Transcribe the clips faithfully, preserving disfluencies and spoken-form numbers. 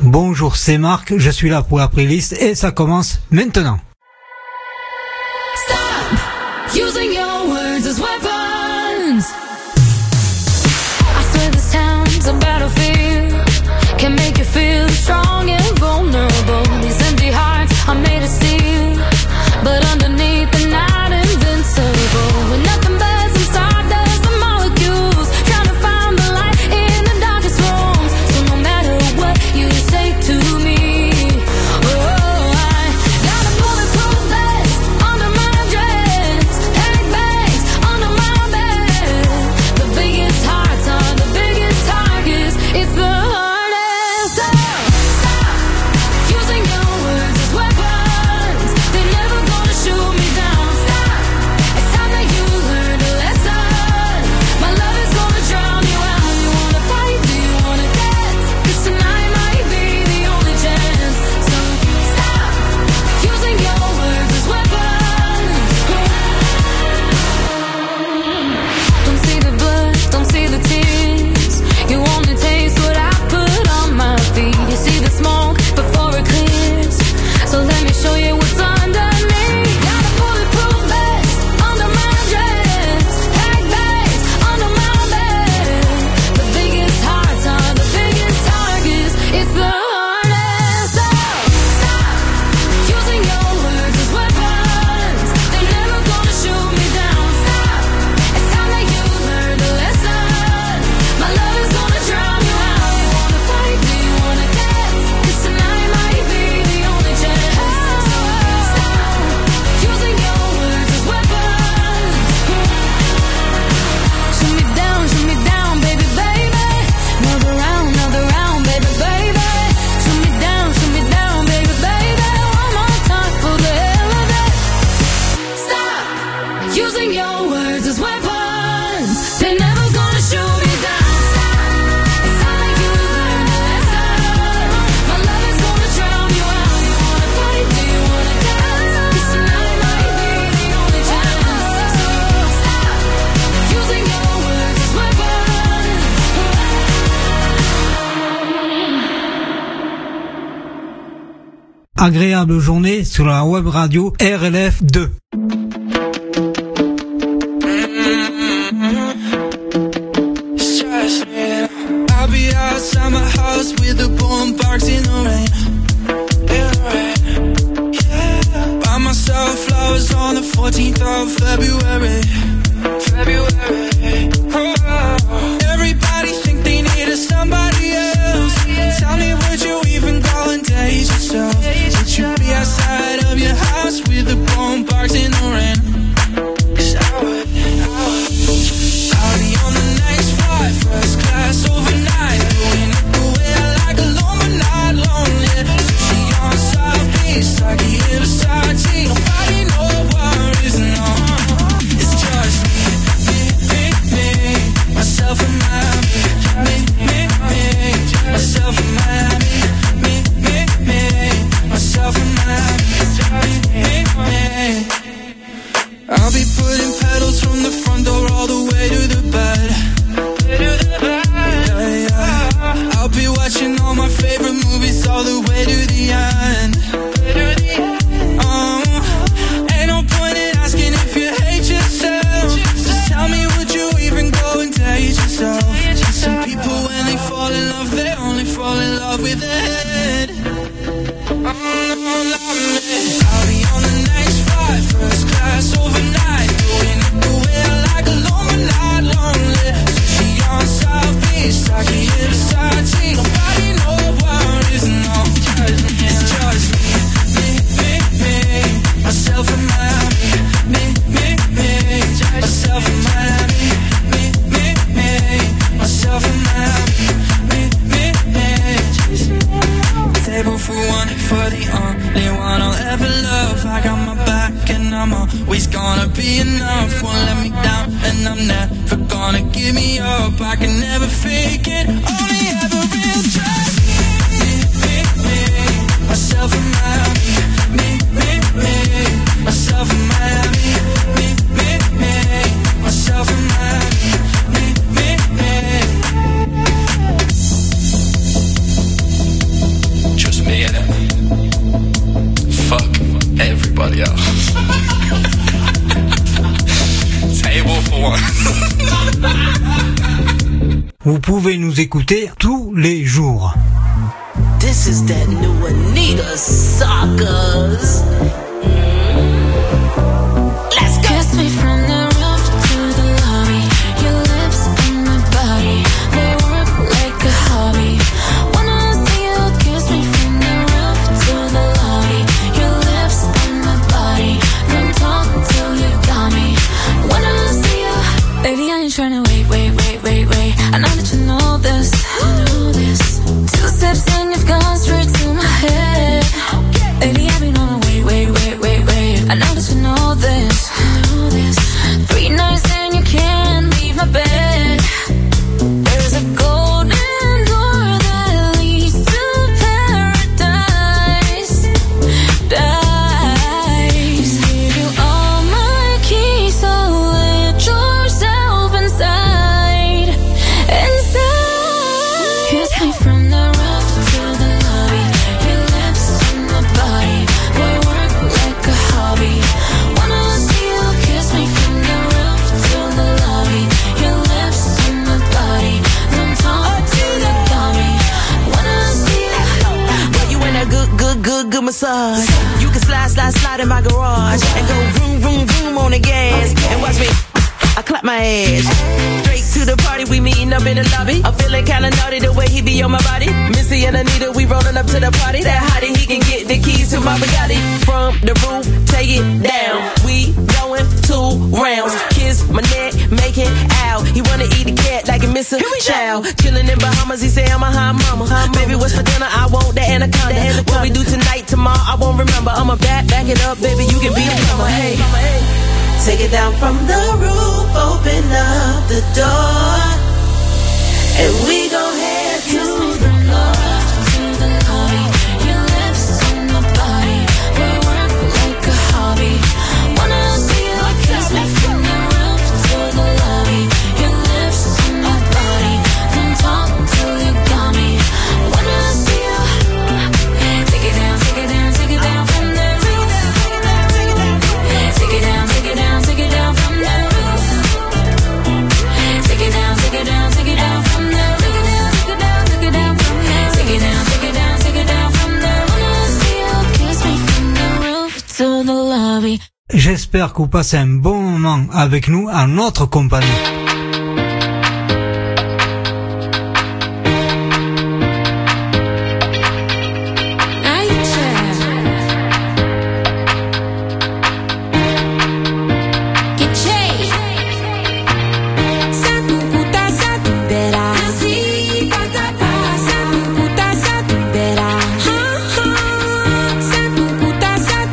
Bonjour, c'est Marc, je suis là pour la playlist et ça commence maintenant. Stop using your words as weapons. I swear this town's a battlefield. Can make you feel strong and vulnerable. These empty hearts are made of steel, but underneath they're not invincible. With nothing but some stardust and molecules, trying to find the light in the darkest rooms. So no matter what you say to me, oh, I got a bulletproof vest under my dress, handbags under my bed. The biggest hearts are the biggest targets. It's the hardest. So stop using your words as weapons. They're never gonna shoot me down. Stop. It's time that you learned a lesson. My love is gonna drown you out. You wanna fight? Do you wanna dance? 'Cause tonight might be the only chance. So stop using your words as weapons. Don't see the blood, don't see the tears. You only taste what I put on my feet. You see the smoke before it clears. So let me show you what's underneath. Got a bulletproof vest under my dress, handbags under my bed. The biggest hearts are the biggest targets. It's the hardest. So stop using your words as weapons. They're never gonna shoot me down. Stop. It's time that you learned a lesson. My love is gonna drown you out. You wanna fight? Do you wanna dance? 'Cause tonight might be the only chance. So stop using your words as weapons. Shoot me down, shoot me down, baby, baby. Another round, another round, baby, baby. Shoot me down, shoot me down, baby, baby. One more time for the hell of it. Stop using your words as weapons. They're never gonna shoot me down. Stop. It's time that you learned a lesson. My love is gonna drown you out. You wanna fight? Do you wanna dance? 'Cause tonight might be the only chance. So stop using your words as weapons. Agréable journée sur la web radio R L F deux. I'll be outside my house with the boombox in the rain. Yeah, rain. Yeah. Buy myself flowers on the fourteenth of February. February. Oh. Everybody think they need a somebody else. Tell me, would you even go and date yourself? Would you be outside of your house with the boombox in the rain? 'Cause I would, I would. I'll be on the next flight, first class overnight, doing it the way I like, alone but not lonely. Sushi on South Beach, Saki in Versace. Nobody no worries, no. It's just me, me, me, myself and Miami. Me, me, me, myself and Miami. Me, me, me, myself and Miami. Me, me, me. I'll be putting pedals from the front door all the way to the bed. Yeah, yeah. I'll be watching all my favorite movies all the way to the end. Um, ain't no point in asking if you hate yourself. Just tell me, would you even go and date yourself? Some people, when they fall in love, they only fall in love with their head. I'll be on the next flight, first class overnight, doing it the way I like, alone but not lonely. Sushi on South Beach, Saki in Versace. Nobody no worries, no. It's just me, me, me, myself and Miami. Me, me, me, myself and Miami. Me, me, me, myself and Miami. Me, me, me. Table for one, for the only one I'll ever love. I got my back and I'm always gonna be enough. Won't let me down and I'm never gonna give me up. I can never fake it, only ever is just me, me, me, myself and Miami. Me, me, me, myself and Miami. Me, me, me, myself and Miami. Me, me, me. get it. Fuck everybody else. Table for one. Vous pouvez nous écouter tous les jours. This is that new Anita Suckers. Let's go. Kiss me from the roof to the lobby. Your lips on my body, they work like a hobby. Wanna see you kiss me from the roof to the lobby. Your lips on my body, don't talk till you got me. Wanna see you, baby, I ain't tryna wait, wait, wait, wait, wait. I know that you know this, know this. Two steps and you've gone straight to my head. Baby, I've been on a wait, wait, wait, wait, wait. I know that you know this, know this. Three nights and you can't leave my bed. There's a golden door that leads to paradise. Dice. Give you all my keys, so let yourself inside. Inside. Kiss me from the roof to the lobby. Your lips on my body, they work like a hobby. Wanna see you kiss me from the roof to the lobby. Your lips on my body, don't talk till you got me. Wanna see you. Boy, you in that good, good, good, good massage. You can slide, slide, slide in my garage and go vroom, vroom, vroom on the gas. And watch me, I clap my ass. Straight to the party, we meeting up in the lobby. I'm feeling kinda naughty the way he be on my body. Missy and Anita, we rolling up to the party. That hottie, he can get the keys to my Bugatti. From the roof, take it down. We going two rounds. Kiss my neck, make it out. He wanna eat the cat like a Mister Chow. Chillin' in Bahamas, he say I'm a hot mama. Baby, what's for dinner? I want the anaconda. What we do tonight, tomorrow, I won't remember. I'ma back, back it up, baby, you can be a mama. Hey, take it down from the roof, open up the door, and we gon' head to Kiss me from the roof to the lobby. Your lips on my body, they work like a hobby. Wanna see you kiss me from the roof to the lobby. Your lips on my body, don't talk till you got me. Wanna see you take it down, take it down, take it down from the roof. Take it down, take it down, take it down from the roof. Take it down, take it down, take it down from the roof. Take it down, take it down, take it down, take it down from the roof. Wanna see you kiss me from the roof to the lobby. J'espère que vous passez un bon moment avec nous en notre compagnie.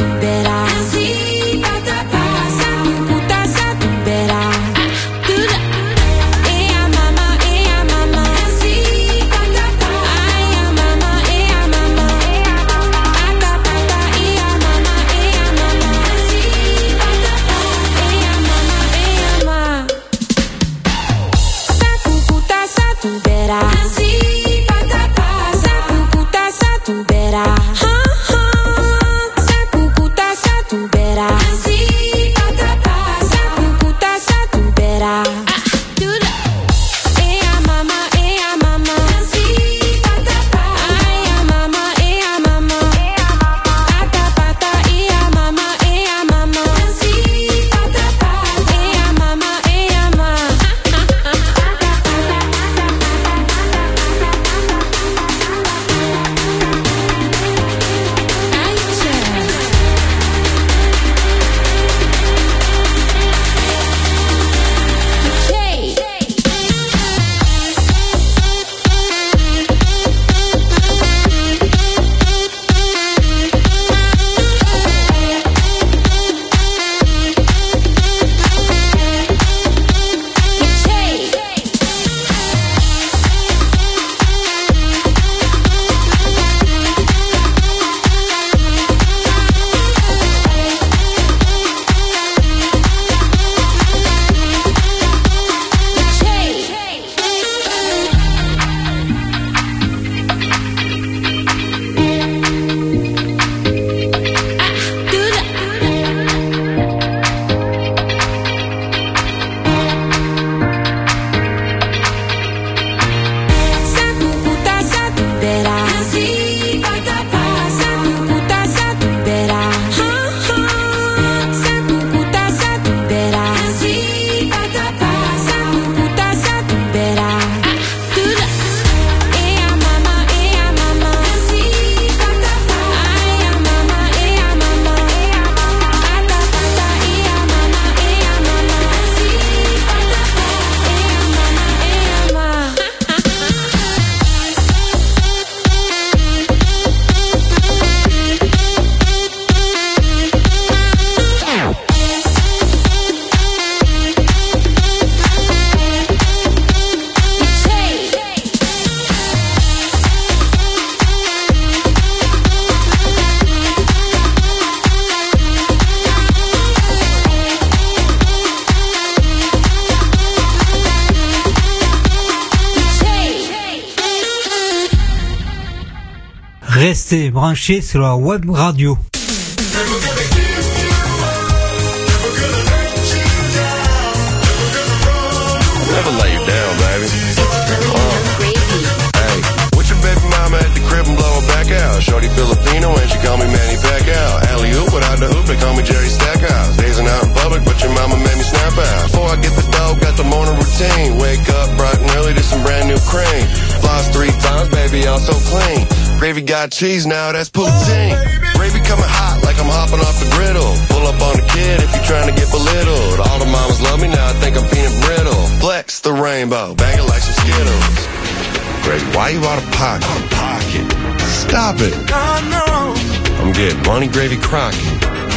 Do that. Restez branchés sur la web radio. Never lay you down, baby. Uh. Hey, with your baby mama at the crib and blow her back out. Shorty Filipino and she call me Manny Pacquiao. Alley-oop without the hoop, they call me Jerry Stackhouse. Dazing out in public, but your mama made me snap out. Before I get the dough, got the morning routine. Wake up bright and early to some brand new cream. Floss three times, baby, I'm so clean. Gravy got cheese now, that's poutine. Gravy coming hot like I'm hopping off the griddle. Pull up on the kid if you're trying to get belittled. All the mamas love me now, I think I'm peanut brittle. Flex the rainbow, bang it like some Skittles. Gravy, why you out of pocket? Out of pocket. Stop it. Oh, no. I'm getting money, Gravy Crockett.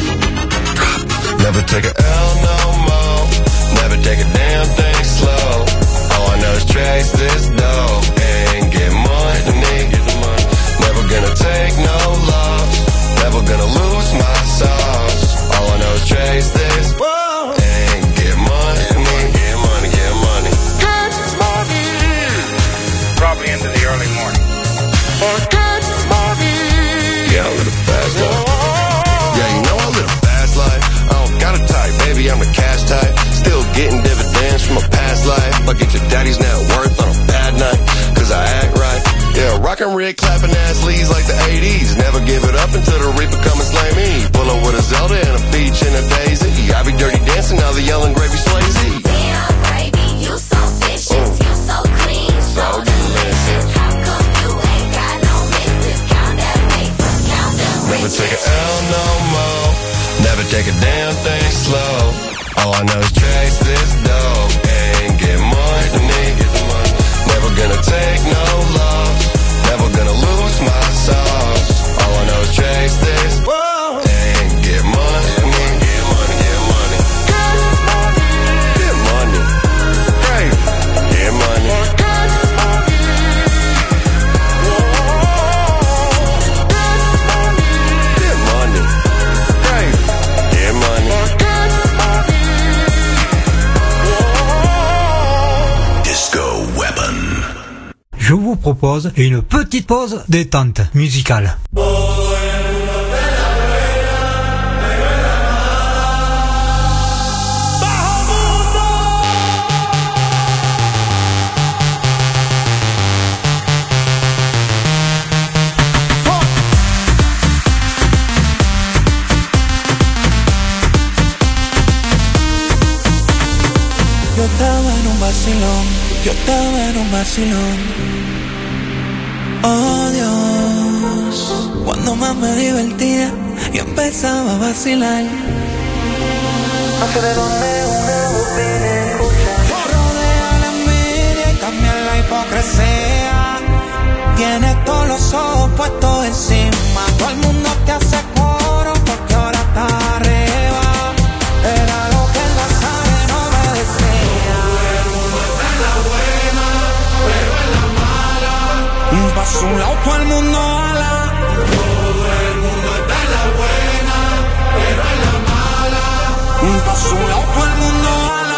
Never take a L no more. Never take a damn thing slow. All I know is chase this dough and get money. Get the money. Never gonna take no loss. Never gonna lose my sauce. All I know is chase this whoa, and get money. Get money, get money. Get money. Probably into the early morning. Get money. Yeah, I live a fast life. Yeah, you know I live a fast life. I don't got a type, baby, I'm a cash type. Still getting dividends from a past life. I get your daddy's net worth on a bad night, cause I act right. Yeah, rockin' rig, clapping ass leads like the eighties. Never give it up until the reaper come and slay me. Pull up with a Zelda and a peach and a daisy. I be dirty dancing, now the yelling Gravy Swayze. Damn, Gravy, you so vicious, mm. you so clean, so, so delicious. How come you ain't got no misses? Count that paper, count them Never riches. take a L no more. Never take a damn thing slow. All I know is chase this dough and get money. Get the money. Never gonna take no loss. Never gonna lose my sauce. All I know is chase this whoa, and get money. Get money, get money. Get money. Gravy. Get money. Get money. Gravy. Get money. Disco Weapon. Je vous propose une petite pause détente musicale. Yo estaba en un vacilón, yo estaba en un vacilón. Oh Dios, cuando más me divertía y empezaba a vacilar. No sé de dónde una voz viene a escuchar. Rodea la envidia y también la hipocresía. Tienes todos los ojos puestos encima. Todo el mundo te hace coro porque ahora está arriba. Era lo que el Nazareno me decía. Todo el mundo está en la buena, pero en la mala. Pa' su lado todo el mundo ala. Todo el mundo está en la buena, pero en la mala. Pa' su lado todo el mundo ala.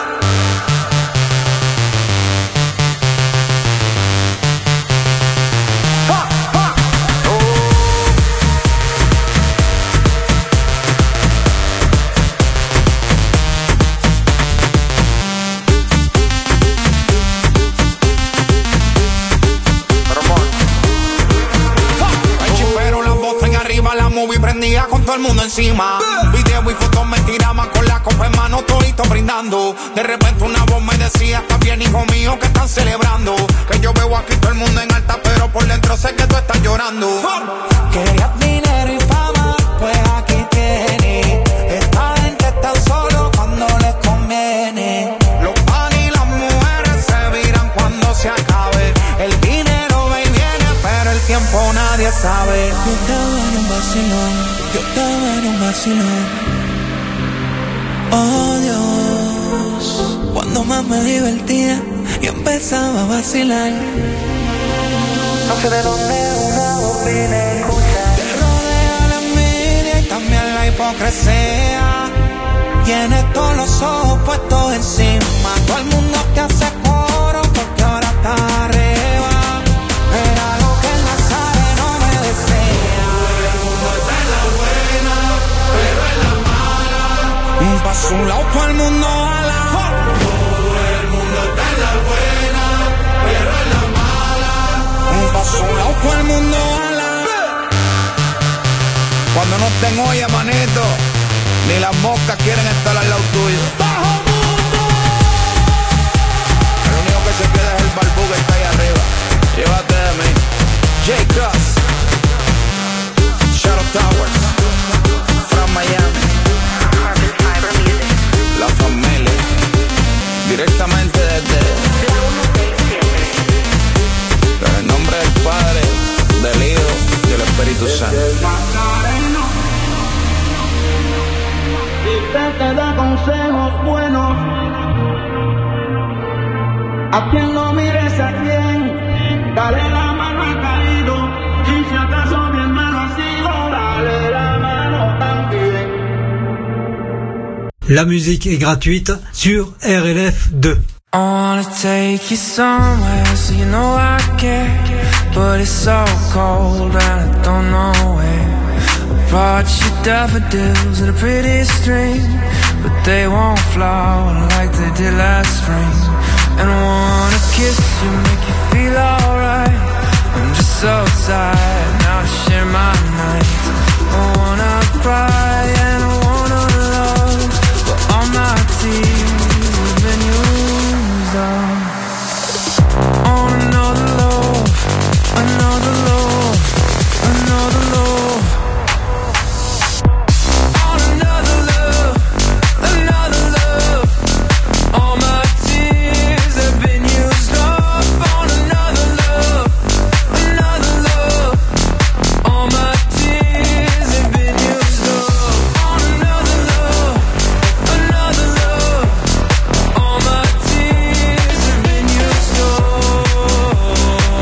Y prendía con todo el mundo encima. Video y fotos me tiraban con la copa en mano, todito brindando. De repente una voz me decía: está bien, hijo mío, que están celebrando. Que yo veo aquí todo el mundo en alta, pero por dentro sé que tú estás llorando. Querías dinero y fama, pues aquí tienes. Esta gente está solo cuando les conviene. Los pan y las mujeres se viran cuando se acabe. El dinero va y viene, pero el tiempo nadie sabe. Yo estaba en un vacilón, yo estaba en un vacilón. Oh Dios, cuando más me divertía y empezaba a vacilar. No sé de dónde una voz viene a escuchar. Te rodea la envidia y también la hipocresía. Tienes todos los ojos puestos encima. Todo el mundo te hace coro porque ahora está arriba. Era lo que el Nazareno me decía. un lado todo el mundo jala. Todo el mundo está en la buena, pero en la mala. Un paso a un lado todo el mundo jala. Cuando no estén olla, manito, ni las moscas quieren estar al lado tuyo. ¡Bajo mundo! El único que se queda es el barbú que está ahí arriba. Llévate de mí. J-Cross, Shadow Towers, from Miami, La Familia, directamente desde en el nombre del Padre, del Hijo y del Espíritu Santo. Y te da consejos buenos, a quien no mires a quien, dale la mano al caído, y si acaso mi hermano ha sido, dale la mano también. La musique est gratuite sur R L F deux. I wanna take you somewhere so you know I care, but it's so cold and I don't know where. I brought you daffodils and a pretty string, but they won't flower like they did last spring. And I wanna kiss you, make you feel alright. I'm just so tired now to share my nights. I wanna cry and I wanna love, but all my tears have been used up. On another love, another love, another love. On another love, another love. All my tears have been used up. On another love, another love. All my tears have been used up. On another love, another love. All my tears have been used up.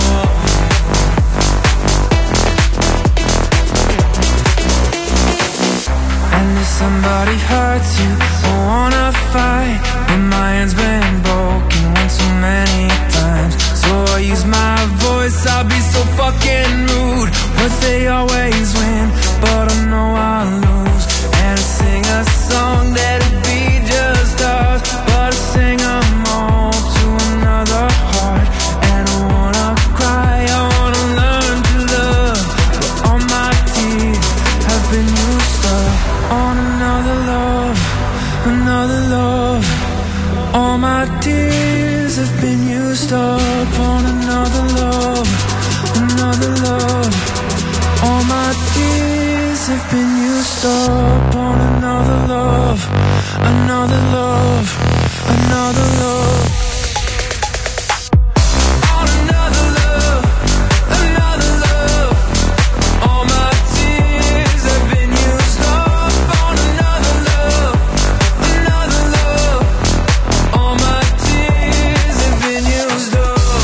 And if somebody hurts you, I wanna fight, but my hand's been broken one too many times. So I use my voice, I'll be so fucking rude. But they always win, but I know I'll lose. And I sing a song that'll be just us, but I sing them all to another heart. And I wanna cry, I wanna learn to love, but all my tears have been used up. On another love, another love. All my tears have been used up. On another love, another love. All my tears have been used up. On another love, another love, another love. On another love, another love. All my tears have been used up. On another love, another love. All my tears have been used up.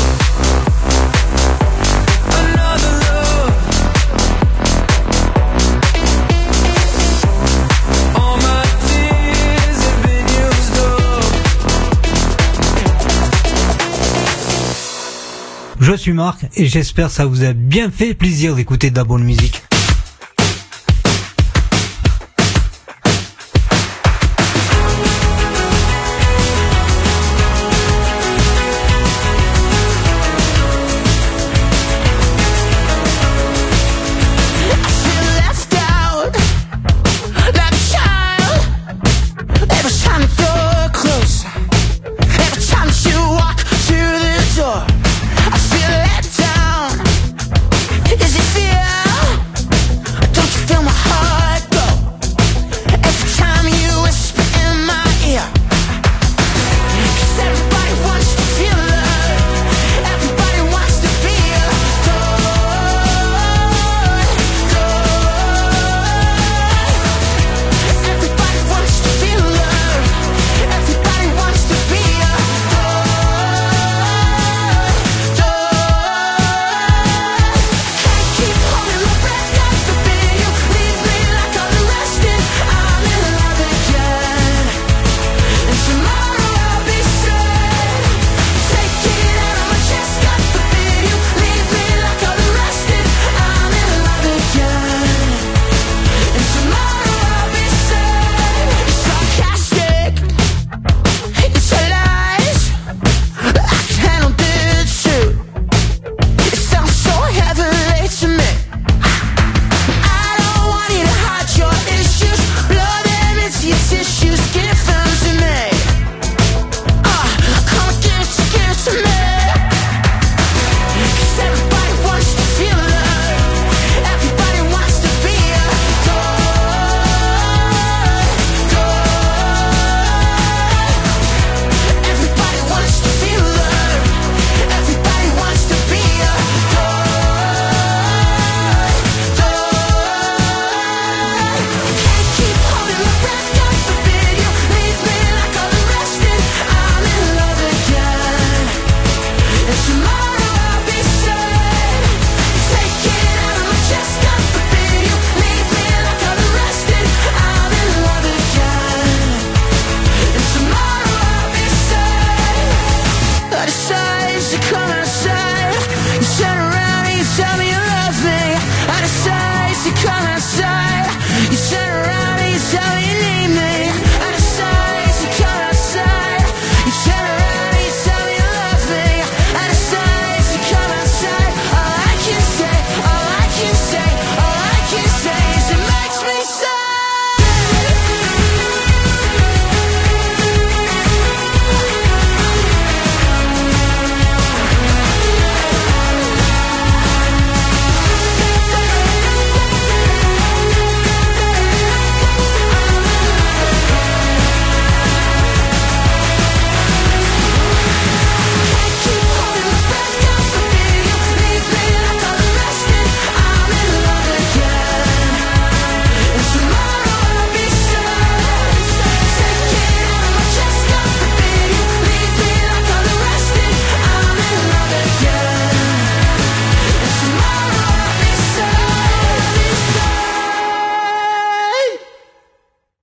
Another love. All my tears have been used up. Je suis Marc et j'espère que ça vous a bien fait plaisir d'écouter de la bonne musique.